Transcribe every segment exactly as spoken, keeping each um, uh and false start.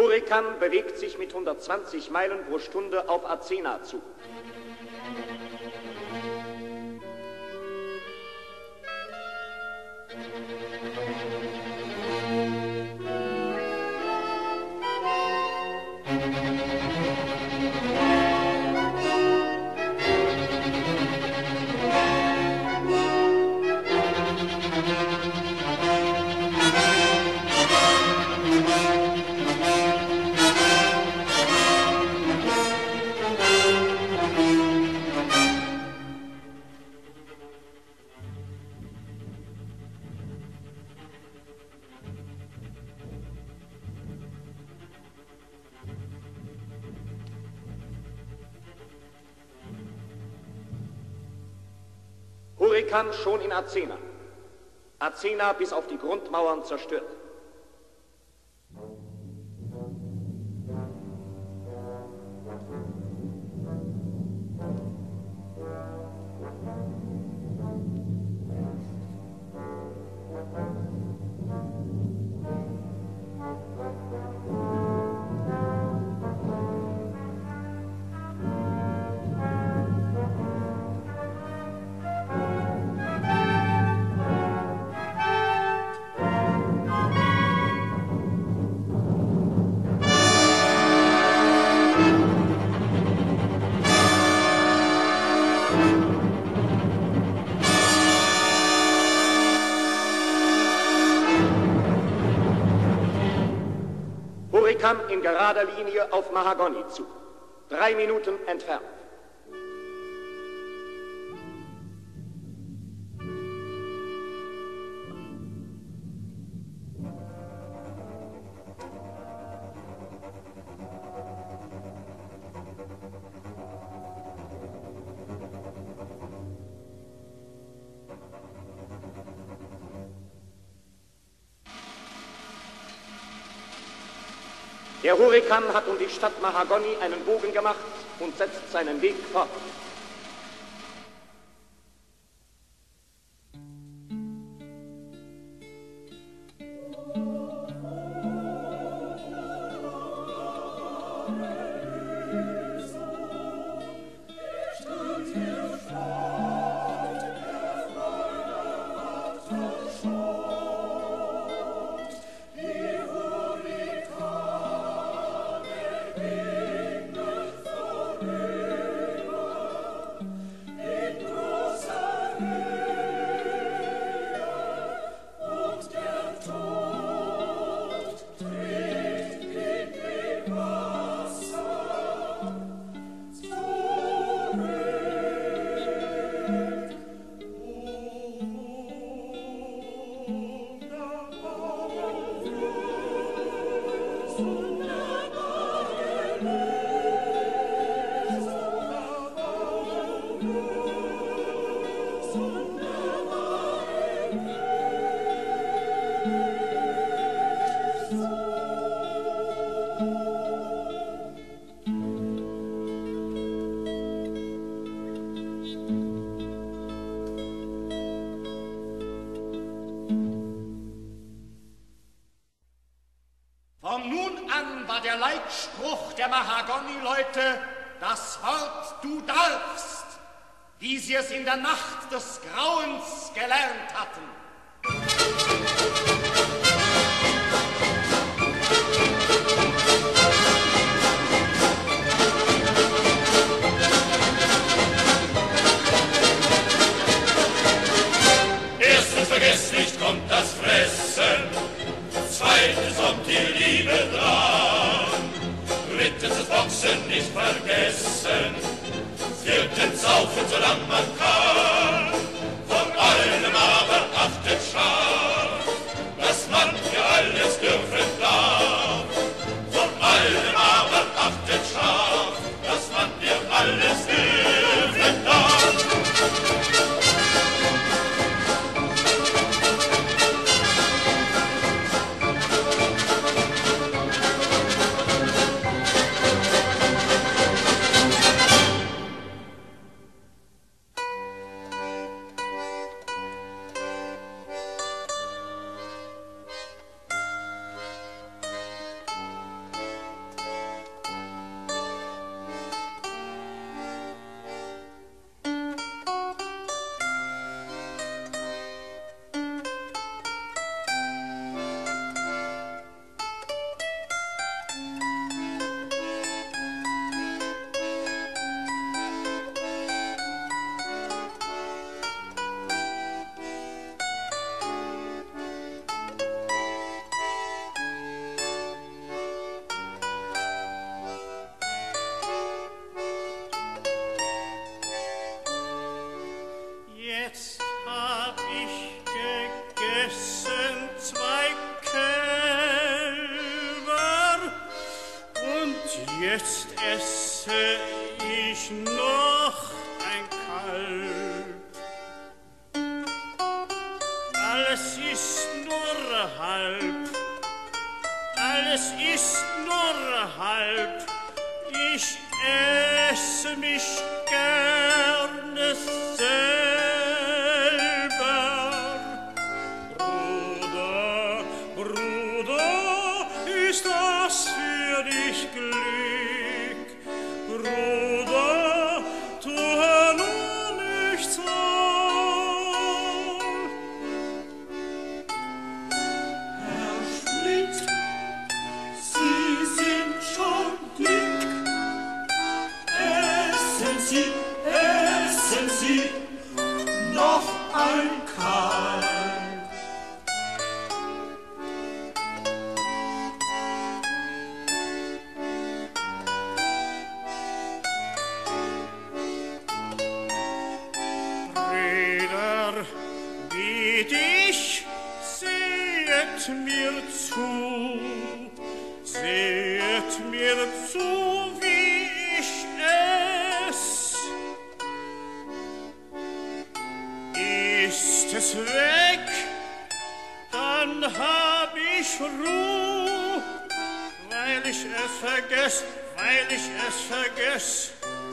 Hurrikan bewegt sich mit hundertzwanzig Meilen pro Stunde auf Azena zu. Hurrikan schon in Azena. Azena bis auf die Grundmauern zerstört. Hurrikan in gerader Linie auf Mahagoni zu. Drei Minuten entfernt. Der Hurrikan hat um die Stadt Mahagoni einen Bogen gemacht und setzt seinen Weg fort. Von nun an war der Leitspruch der Mahagoni-Leute das Wort „Du darfst“, wie sie es in der Nacht des Grauens gelernt hatten. Erstens vergesst nicht, kommt das Fressen. Zweitens kommt die Liebe dran. Drittens das Boxen nicht vergessen. Viertens saufen, solange man kann. Vor allem aber achten essen zwei Kälber und jetzt esse ich noch ein Kalb. Alles ist nur halb, alles ist nur halb, ich esse mich gerne selber. Bruder, Bruder, ist das für dich Glück? Bruder, tue nur nichts an. Herr Schmidt, Sie sind schon dick. Essen Sie, essen Sie noch ein Kalb. Brüder, bitt ich, sehet mir zu, sehet mir zu, wie ich ess. Ist es weg, dann hab ich Ruhe, weil ich es vergess, weil ich es vergess.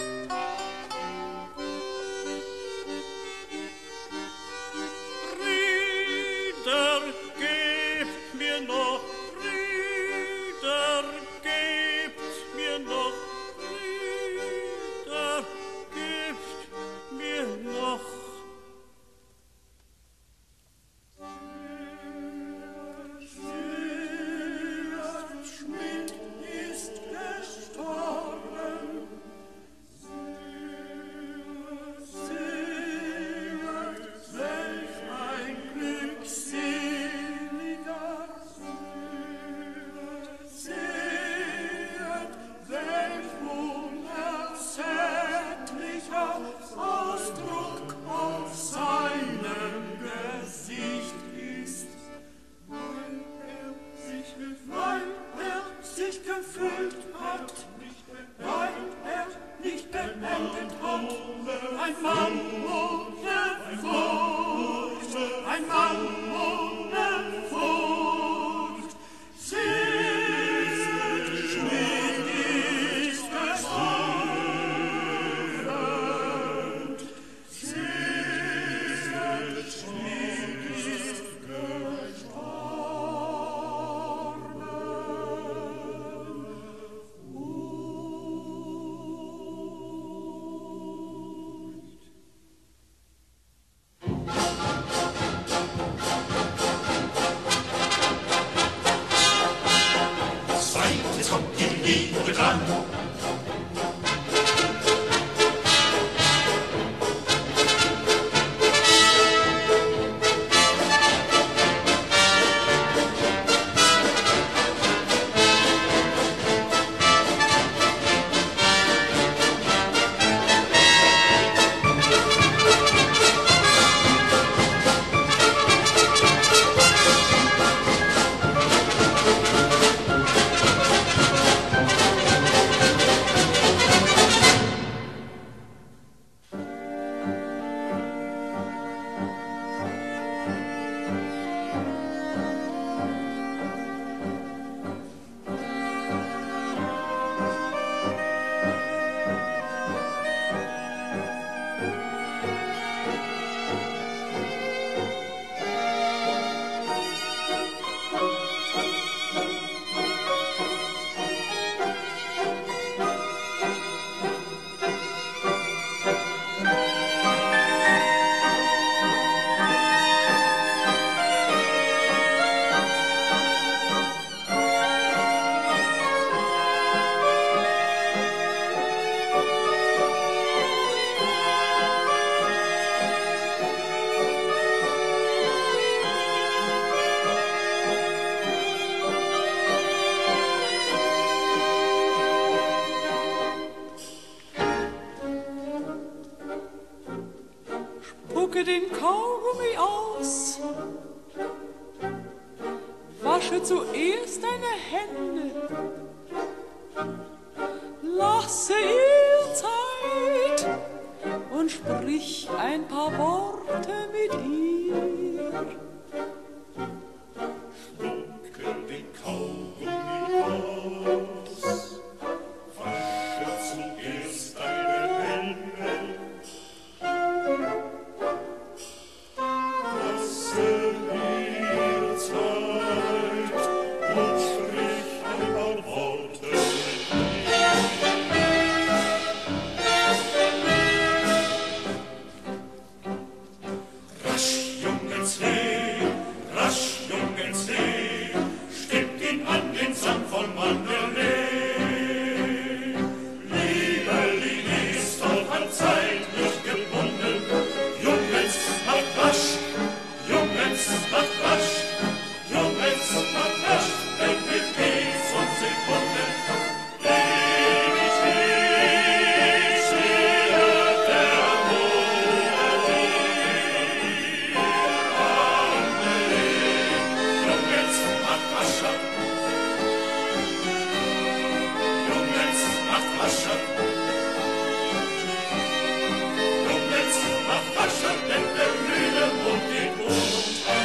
Brüder, gebt mir noch, Brüder, gebt mir noch, Brüder, gebt mir noch. Schmidt ist gestorben. Sehet, welch ein glückseliger. Sehet, welch unersättlicher Ausdruck auf seinem Gesicht ist. Weil er sich, weil er sich gefüllt hat, weil er nicht beendet hat. Ein Mann ohne Furcht, ein Mann ohne Furcht. Seht, Schmidt ist gestorben. Seht, Schmidt ist Zweites kommt die Liebe dran. zuerst deine Hände, lasse ihr Zeit und sprich ein paar Worte mit ihr. Spucke den Kaugummi aus, wasche zuerst deine Hände, lasse ihr Zeit und sprich ein paar Worte mit ihr. Rasch, Jungens, hey, rasch, Jungens, hey, stimmt ihn an den Song von Mandalay. Lieberli ist doch an Zeit nicht gebunden. Jungens, macht rasch, Jungens, macht rasch, Jungens, macht rasch, denn wir geht's um Sekunden. Ewig, ewig steht der Mond. Jungens, macht rascher, Jungens, macht rascher, Jungens, macht rascher, denn der grüne Mond geht unter.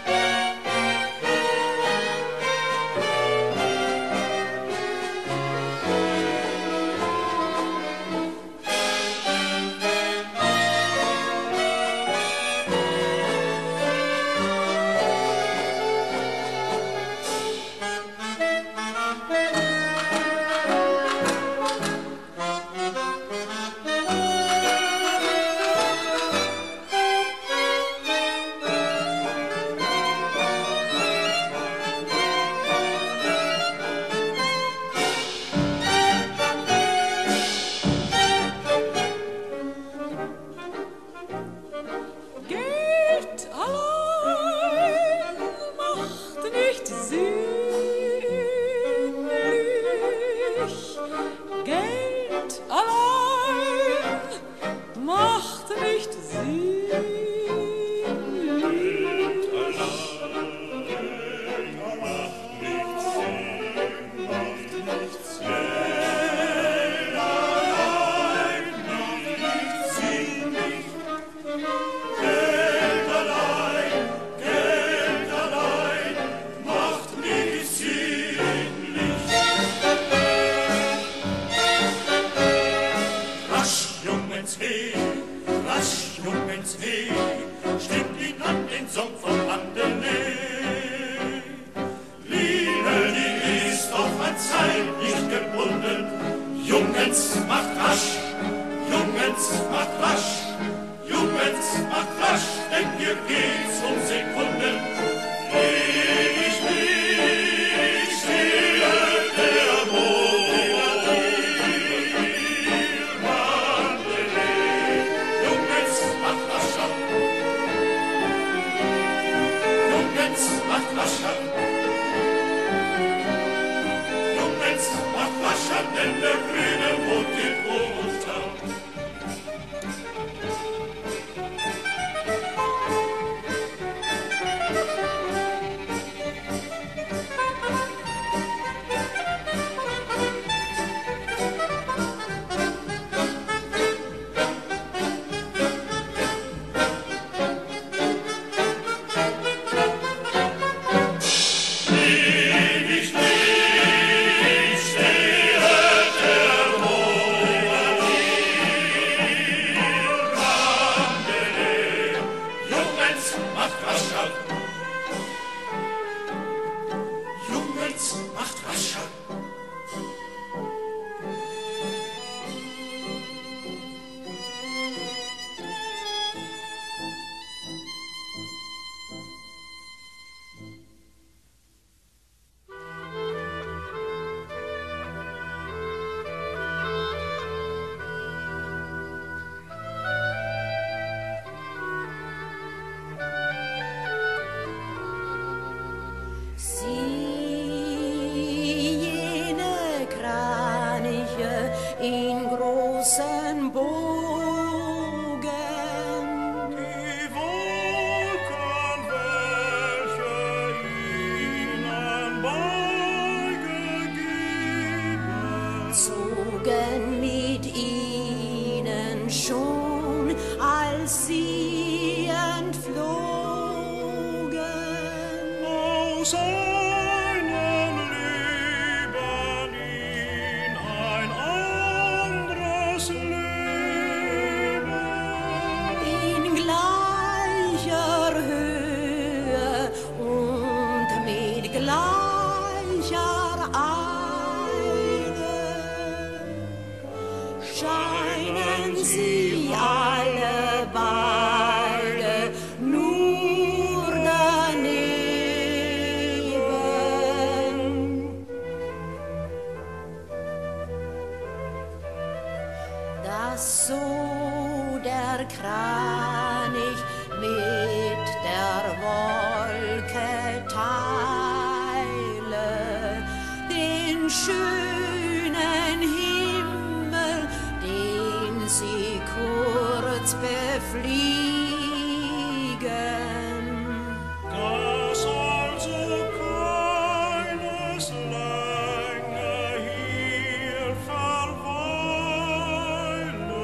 Geld allein macht nicht sinnlich. Geld allein macht nicht sinnlich. Geld allein, Geld allein macht nicht sinnlich. Rasch, Jungens, hey, rasch, Jungens, hey, stimmt ihn an den Song von Mandalay. Liebe, die ist doch an Zeit nicht gebunden. Jungens, macht rasch, Jungens, macht rasch, Jungens, macht rasch, denn hier geht's um Sekunden. Ewig, ewig steht der Mond. Mandalay, Jungens, macht rascher, Jungens, macht rascher, Jungens, macht rascher, denn der grüne Mond geht unter. Ewig, ewig steht der Mond. Mandalay, Jungens, macht rascher, Jungens, macht rascher. Sieh seinem Leben in ein anderes Leben. In gleicher Höhe und mit gleicher Eile scheinen sie alle beide nur daneben. Dass so der Kranich mit der Wolke teile, den schönen Himmel, den sie kurz befliegen. Dass also keines länger hier verweile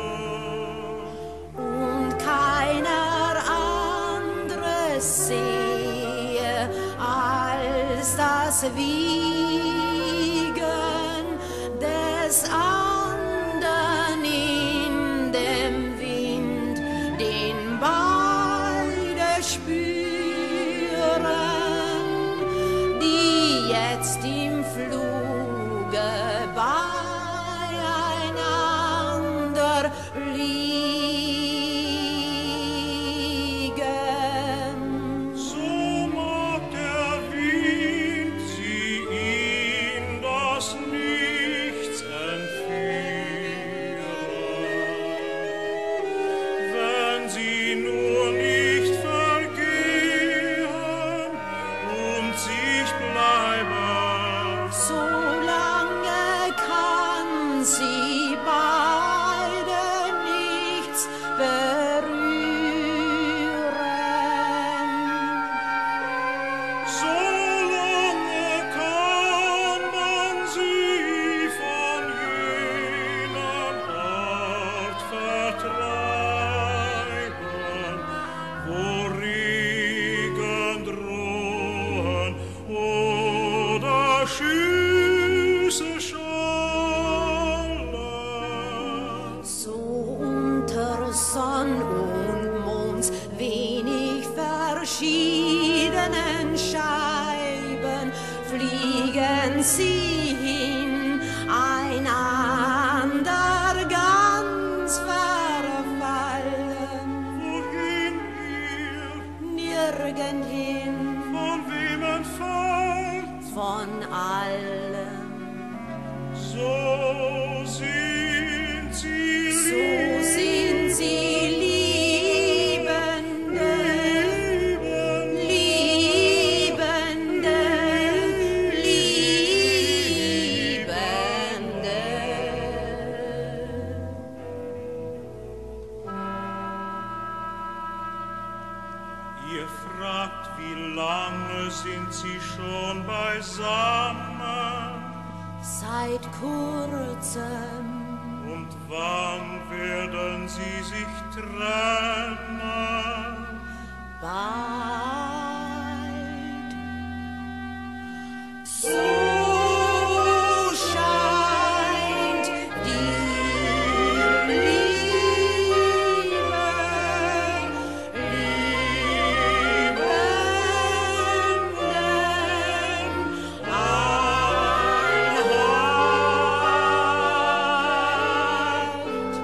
Und keiner anderes sehe als das Wiegen des andern in dem Wind, den beide spüren, die jetzt im Fluge beieinander liegen. So mag der Wind sie in das Nichts entführen, wenn sie nur nicht vergehen und sich bleiben. Solange kann sie beide nichts berühren. Solange kann man sie von jenem Ort vertreiben, wo Regen drohen oder Schüsse schallen. So unter Sonn und Mond wenig verschiedenen Scheiben fliegen sie hin, einander ganz verfallen. Wohin ihr, Nirgendhin von wem entfernt, von allem. so sind sie So sind sie Liebende, Liebende, Liebende. Ihr fragt, wie lange sind sie schon beisammen Seit kurzem und wann werden sie sich trennen? bald. So scheint die Liebe, Liebenden Einheit.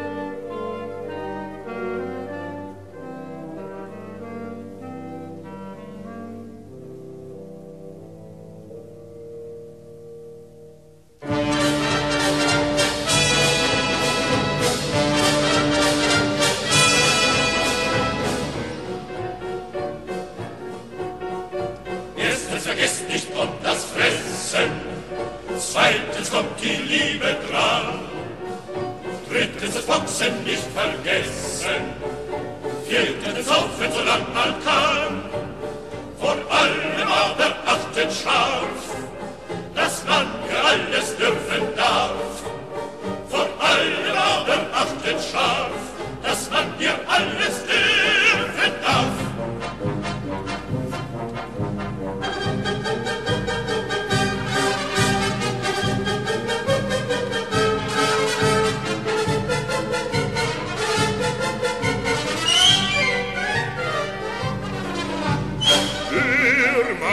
Erstens vergesst nicht, kommt das Fressen. Zweitens kommt die Liebe dran. Drittens das Boxen nicht vergessen. Viertens saufen, solang man kann. Vor allem aber achtet scharf, dass man für alles dürfen darf. Vor allem aber achtet scharf, dass man hier alles dürfen darf.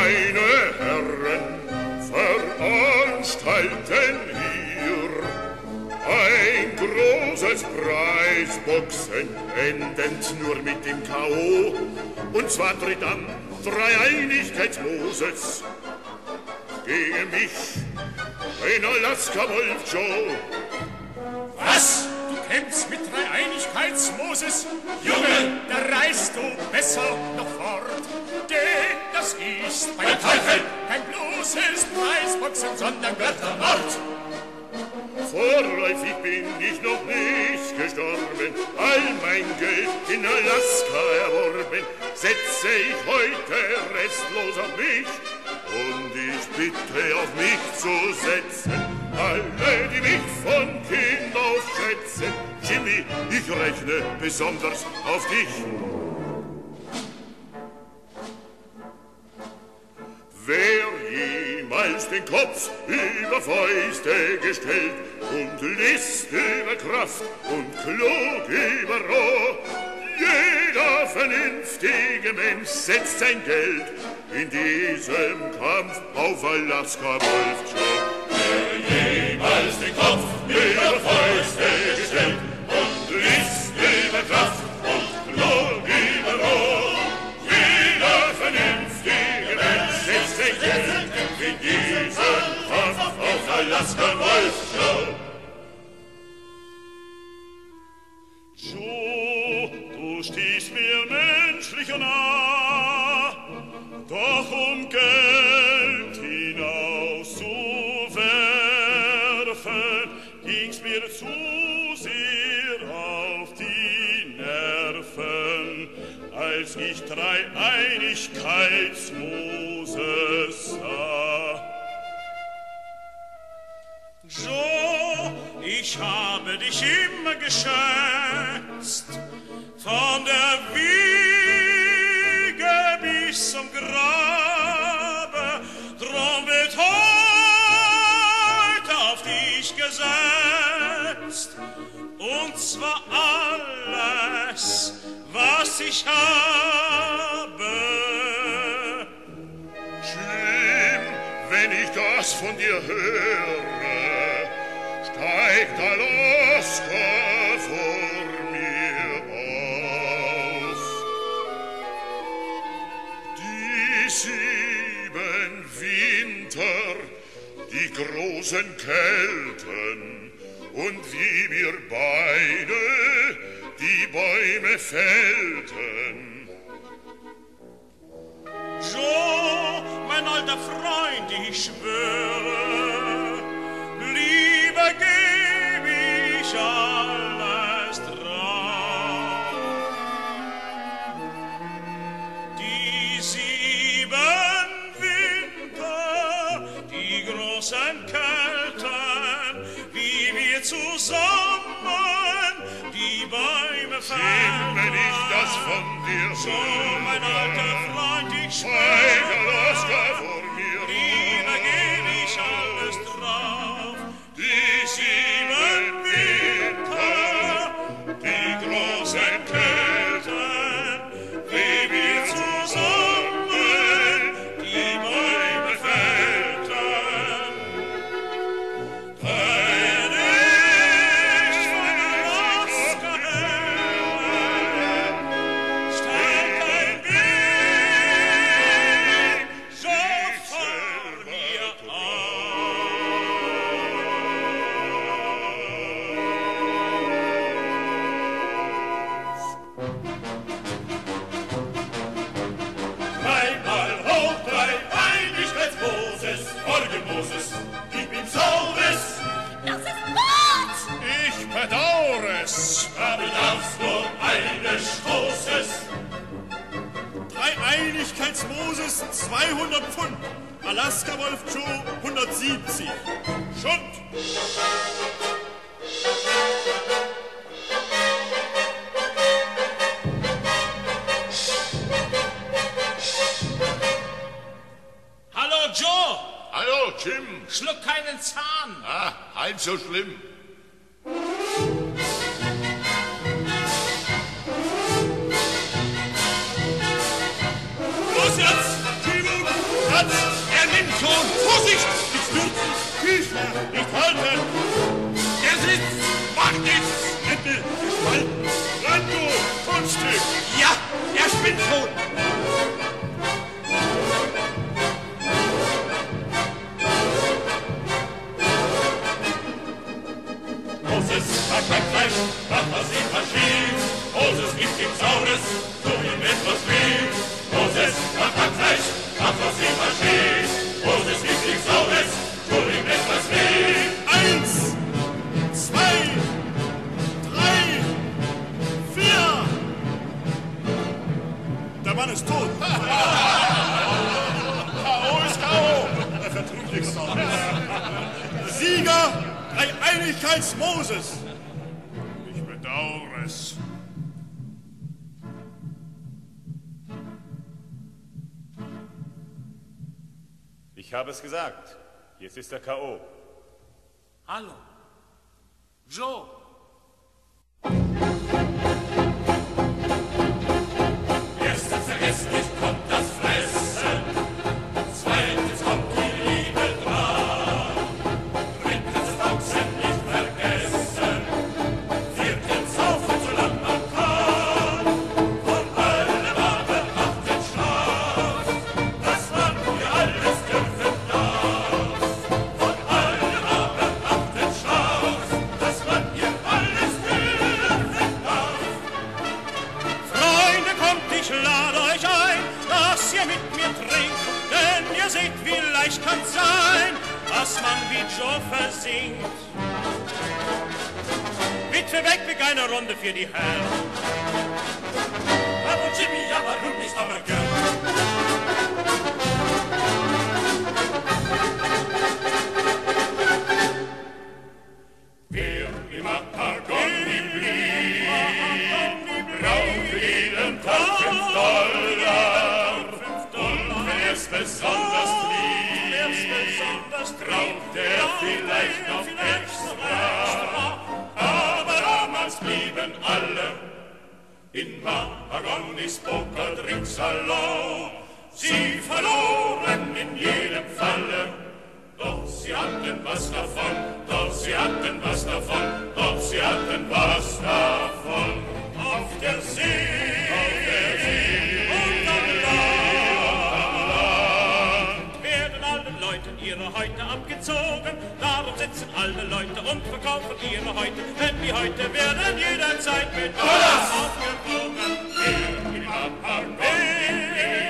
Meine Herren veranstalten hier ein großes Preisboxen, endend nur mit dem K O. Und zwar tritt an Dreieinigkeits-Moses gegen mich, ein Alaska-Wolf Joe. Was? Du kämpfst mit Dreieinigkeits-Moses? Junge, da reist du besser noch fort. Denn das ist bei der Teufel kein bloßes Preisboxen, sondern Göttermord. Vorläufig bin ich noch nicht gestorben, all mein Geld in Alaska erworben, setze ich heute restlos auf mich, und ich bitte auf mich zu setzen, alle, die mich von Kind auf schätzen. Jimmy, ich rechne besonders auf dich. Wer jemals den Kopf über Fäuste gestellt und List über Kraft und klug über Roh, jeder vernünftige Mensch setzt sein Geld in diesem Kampf auf Alaska Wolf Joe. Wer jemals den Kopf über Fäuste gestellt und List über Kraft und klug über Roh, jeder vernünftige Mensch setzt sein Geld in diesem Kampf auf Alaska Wolf Joe. Joe, du stehst mir menschlicher nah, doch um Geld hinauszuwerfen, ging's mir zu sehr auf die Nerven, als ich Dreieinigkeits-Moses sah. Joe, ich habe dich immer geschätzt, von der Wiege bis zum Grabe, drum wird heute auf dich gesetzt, und zwar alles, was ich habe. Jim, wenn ich das von dir höre, steigt Alaska vor mir auf. Die sieben Winter, die großen Kälten, und wie wir beide die Bäume fällten. Joe, mein alter Freund, ich schwöre, Liebe geb ich alles drauf. Die sieben Winter, die großen Kälten, wie wir zusammen die Bäume Jim, wenn ich das von dir Joe, mein alter Freund, ich steigt schwöre, Alaska vor mir Liebe auf. geb ich alles drauf. Die sieben Winter, die großen Kälten, wie wir zusammen die Bäume fällten. Wenn ich von Alaska höre, steigt ein Weg so vor mir Dreimal hoch, Dreieinigkeits-Moses, Morgen Moses, gib ihm Saures. Das ist Mord! Ich bedauere es. Da bedarf's nur eines Stoßes. Dreieinigkeits-Moses zweihundert Pfund. Alaska Wolf Joe hundertsiebzig. Schund! Hallo Joe, Hallo, Jim. schluck keinen Zahn. Ah, halb so schlimm. Los jetzt! Timo! Platz. Er nimmt schon. Vorsicht! Nicht stürzen. Küchler, nicht halten. Der Sitz. Macht nichts. Mitte, halten. Rando, Kunststück. Ja, er spinnt schon. Moses hat kein Fleisch, macht was ihm verschiebt. Moses gibt ihm Saures, so ihm etwas weh. Moses hat kein Fleisch, macht was ihm verschiebt. Moses gibt ihm Saures, so ihm etwas weh. Eins, zwei, drei, vier. Der Mann ist tot. K O ist K O. Er vertrug nichts. Sieger, Dreieinigkeits-Moses. Ich bedauere es. Ich habe es gesagt. Jetzt ist er K O. Hallo. Joe. Erstens vergesslich kommt das Fressen, zweitens kommt die Liebe dran, drittens das Boxen nicht vergessen, viertens saufen, solange man kann, von allem aber achtet Schlaf, dass man für alles dürfen darf, von allem aber achtet Schlaf, dass man hier alles dürfen darf. Freunde, kommt, ich lade euch ein, dass ihr mit mir trinkt, denn ihr seht, wie leicht kann's sein, dass man wie Joe versinkt. Witwe weg, weg eine Runde für die Herren. Aber Jimmy, ja, warum nicht, aber gern. Wer immer Argoni blieb, braucht für jeden Tag fünf Dollar. Und wer es besonders liebt, braucht er vielleicht noch extra. Aber damals blieben alle in Mahagonis Poker-Trinksalon. Sie verloren in jedem Falle, doch sie hatten was davon, doch sie hatten was davon, doch sie hatten was davon. Auf der See, auf der See und am Land werden allen Leuten ihre Häute abgezogen, darum sitzen alle Leute und verkaufen ihre Häute, denn die Häute werden jederzeit mit Dollars aufgewogen. Wer im Apartment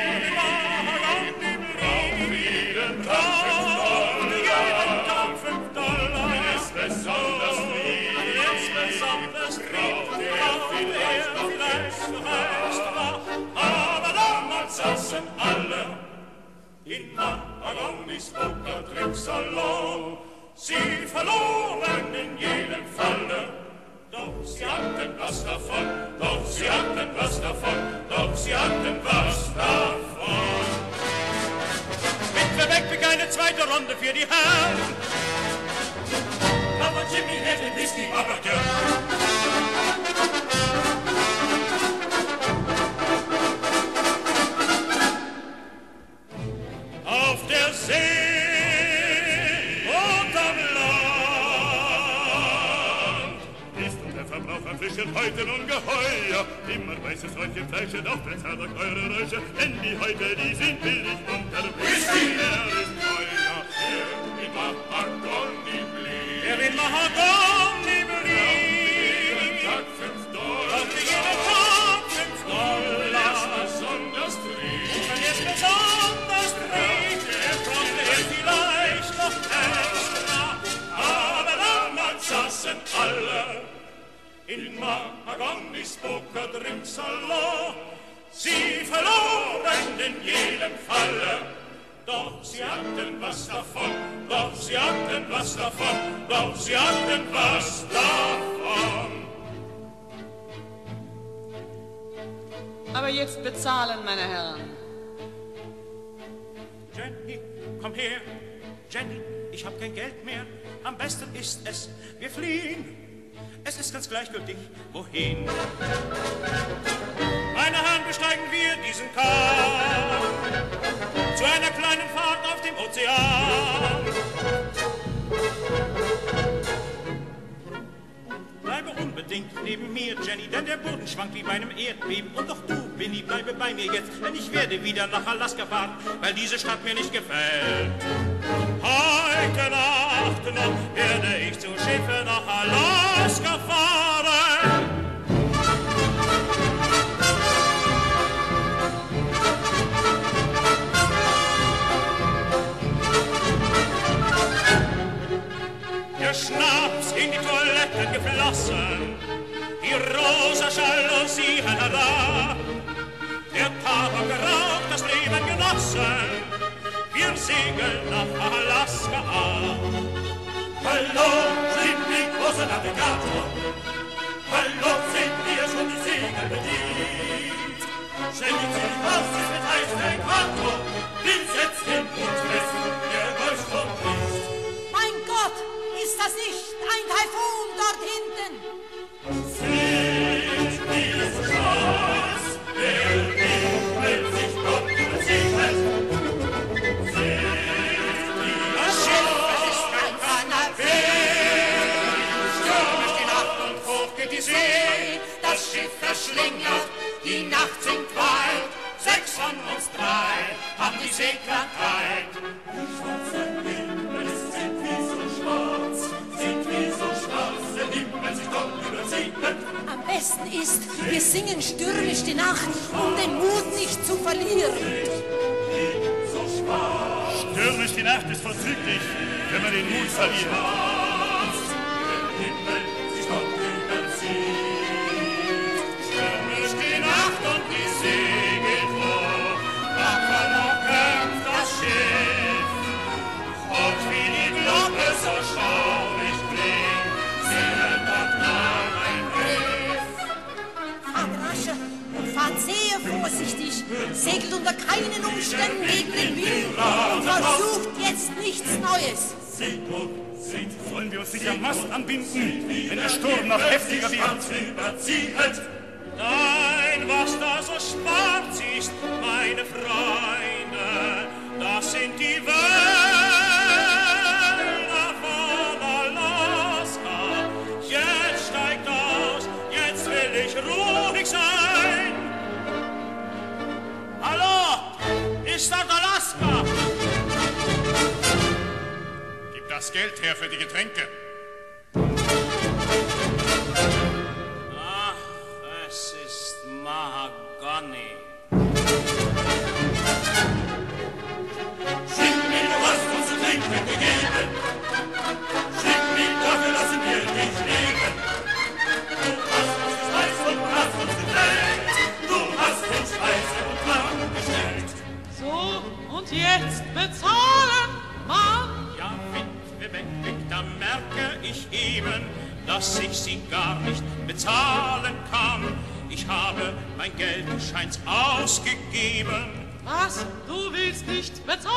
braucht jeden Tag fünf Dollar. Wenn es besonders liebt, braucht er vielleicht noch extra. Aber damals saßen alle in Mahagonis Poker-Trinksalon. Sie verloren in jedem Falle, doch sie hatten was davon, doch sie hatten was davon, doch sie hatten was davon. Witwe weg, weg eine zweite Runde für die Herren. Aber Jimmy hätte Whisky, aber gern. Auf der See und am Land Ist und der Verbrauch an Fischen heute nun geheuer. Immer weißes Räuchchen Fleische, doch der Tabak eure Räusche. Denn die Häute, die sind billig und der Whisky, der ist teuer. Der in Mahagoni blieb, der in Mahagoni blieb. jeden Tag fünf Dollar. Und jeden Tag fünf Dollar. Besonders trieb, Wenn es besonders trägt, brauchte er vielleicht noch extra. aber damals saßen alle in Mahagonis Poker-Trinksalon. Sie verloren in jedem Falle, doch sie hatten was davon, doch sie hatten was davon, doch sie hatten was davon. Aber jetzt bezahlen, meine Herren. Jenny, komm her. Jenny, ich hab kein Geld mehr. Am besten ist es, wir fliehen. Es ist ganz gleichgültig, wohin. Meine Herren, besteigen wir diesen Kahn zu einer kleinen Fahrt. Ozean. Bleibe unbedingt neben mir, Jenny, denn der Boden schwankt wie bei einem Erdbeben. Und auch du, Winnie, bleibe bei mir jetzt, denn ich werde wieder nach Alaska fahren, weil diese Stadt mir nicht gefällt. Heute Nacht noch werde ich zu Schiffe nach Alaska fahren. Der Schnaps in die Toiletten geflossen, die rosa Jalousien herab, der Tabak geraucht, das Leben genossen, wir segeln nach Alaska ab. Hallo, sind die große Navigator, hallo, sind wir schon die Segel bedient. Schenken Sie aus, ist mit Eis der Äquator, bis jetzt hin und Westen, der Golfstrom fließt. Mein Gott, ist das nicht ein Taifun dort hinten? Seht, wie es so schwarz, der Himmel sich Gott übersegnet. Seht, wie Das Schiff, es ist ein Kanapee, Sturm ist die Nacht und hoch geht die See. Das Schiff verschlingert, die Nacht sinkt weit, sechs von uns drei haben die Seekrankheit. schwarze Himmel sind wie so schwarz, sind wie so schwarz, der Himmel sich Gott übersegnet. Am besten ist, wir singen stürmisch die Nacht, um den Mut nicht zu verlieren. So schwarz, Stürmisch die Nacht ist vorzüglich, wenn man den Mut verliert. der Himmel sich Gott übersegnet. Stürmisch die Nacht und die See geht hoch, wacker noch kämpft das Schiff. Und wie die Glocke so schaurig klingt, singen dort nah ein Riff. Fahrt rascher und fahrt sehr vorsichtig, segelt unter keinen Umständen gegen den Wind und versucht jetzt nichts Neues. Sollen wir uns nicht am Mast anbinden, wenn der Sturm noch heftiger wird? überziehet. Nein, was da so schwarz ist, meine Freunde, das sind die Wälder von Alaska. Jetzt steigt aus, jetzt will ich ruhig sein. Hallo, ist das Alaska? Gib das Geld her für die Getränke. Ach, es ist Mahagoni. Schick mir, du hast uns zu trinken gegeben. Schick mir, dafür lassen wir dich leben. Du hast uns gespeist und hast uns getrennt. Du hast uns Speise und Trank gestellt. So, und jetzt bezahlen, Mann. Ja, Witwe weg, da merke ich eben, dass ich sie gar nicht bezahlen kann. Ich habe mein Geld, du scheinst ausgegeben. Was? Du willst nicht bezahlen?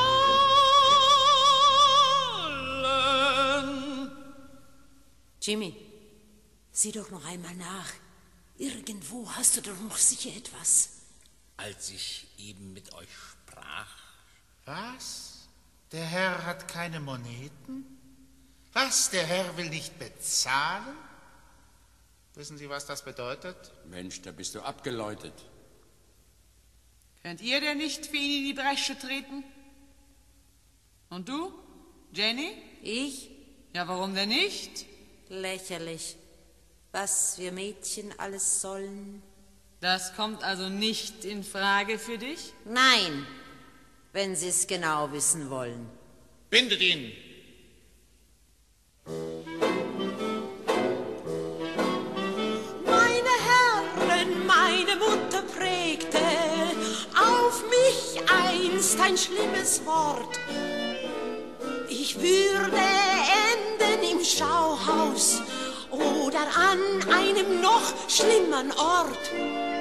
Jimmy, sieh doch noch einmal nach. Irgendwo hast du doch noch sicher etwas. Als ich eben mit euch sprach. Was? Der Herr hat keine Moneten? Was? Der Herr will nicht bezahlen? Wissen Sie, was das bedeutet? Mensch, da bist du abgeläutet. Könnt ihr denn nicht für ihn in die Bresche treten? Und du, Jenny? Ich? Ja, warum denn nicht? Lächerlich. Was wir Mädchen alles sollen. Das kommt also nicht in Frage für dich? Nein, wenn Sie es genau wissen wollen. Bindet ihn! Meine Herren, meine Mutter prägte auf mich einst ein schlimmes Wort. Ich würde enden im Schauhaus oder an einem noch schlimmeren Ort.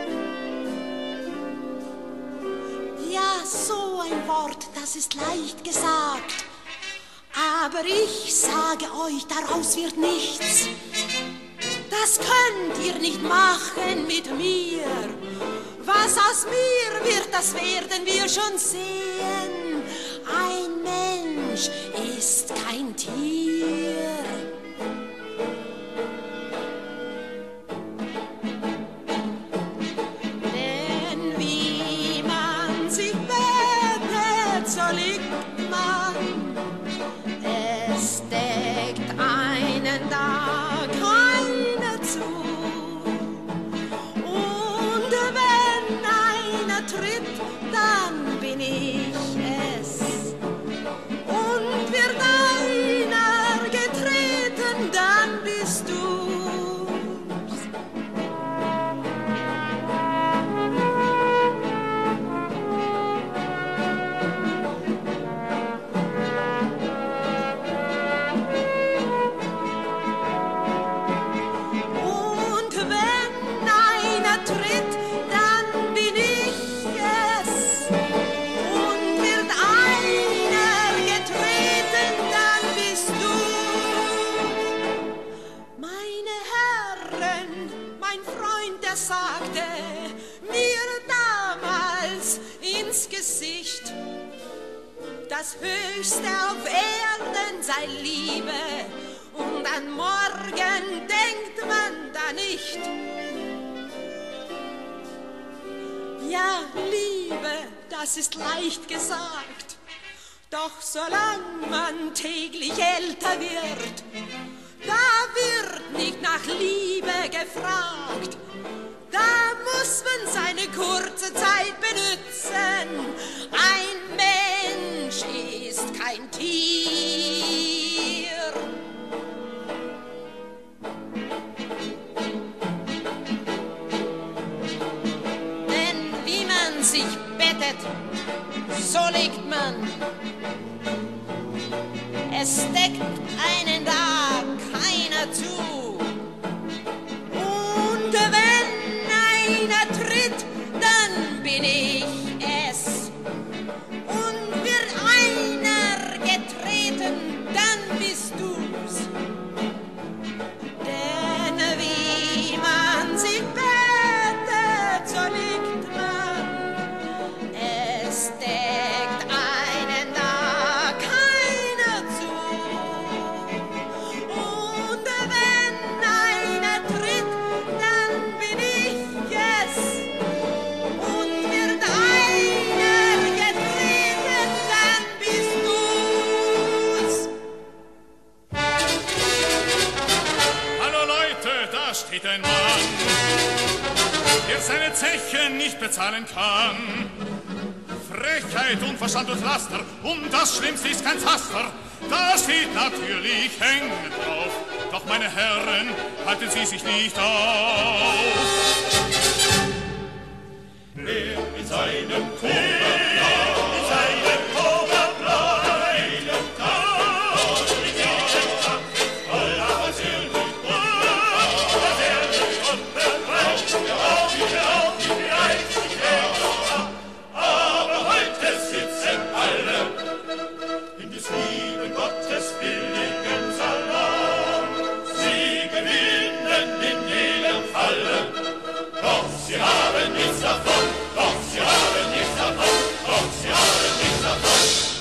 Ja, so ein Wort, das ist leicht gesagt, aber ich sage euch, daraus wird nichts. Das könnt ihr nicht machen mit mir. Was aus mir wird, das werden wir schon sehen. Ein Mensch ist kein Tier. Denn wie man sich bettet, so liegt man. Es deckt einen da keiner zu. Und wenn einer tritt, dann bin ich es. Und wird einer getreten, dann bist du's. Und wenn einer tritt, dann bin ich es. Und wird einer getreten, dann bist du. Meine Herren, mein Freund, der sagte mir damals ins Gesicht, das Höchste auf Erden sei Liebe, und an morgen denkt man da nicht. Ja, Liebe, das ist leicht gesagt, doch solang man täglich älter wird, da wird nicht nach Liebe gefragt. Da muss man seine kurze Zeit benützen. Ein Mensch ist kein Tier. Denn wie man sich bettet, so liegt man. Es deckt einen da keiner zu. Und wenn einer tritt, dann bin ich es. Und wird einer getreten, dann bist du's. Denn wie man sich bettet, so liegt man. Es deckt einen da keiner zu. Und wenn einer tritt, dann bin ich es. Und wird einer getreten, dann bist du's. Hallo Leute, da steht ein Mann, der seine Zeche nicht bezahlen kann. Frechheit, Unverstand und Laster, und das Schlimmste ist kein Zaster. Das steht natürlich hängend drauf. Doch meine Herren, halten Sie sich nicht auf. Wer in seinem Koberblau, in seinem Koberblau, jeden Tag, in jedem Tag, voller versöhnlich und versöhnlich und befreit, ja auch nicht, ja auch nicht, wie einzig er. Aber heute sitzen alle in des lieben Gottes billigen Salon. Sie gewinnen in jedem Falle, doch sie haben nichts davon, doch sie haben nichts davon, doch sie haben nichts davon.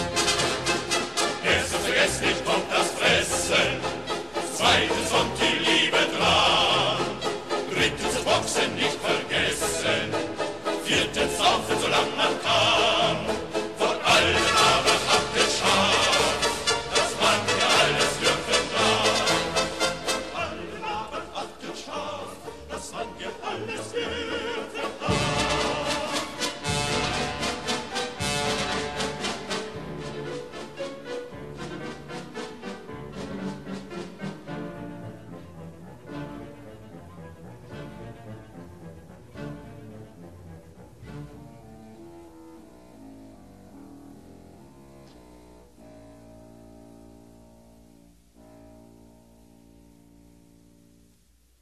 Erstens vergesst nicht, kommt das Fressen. Zweitens kommt die Liebe.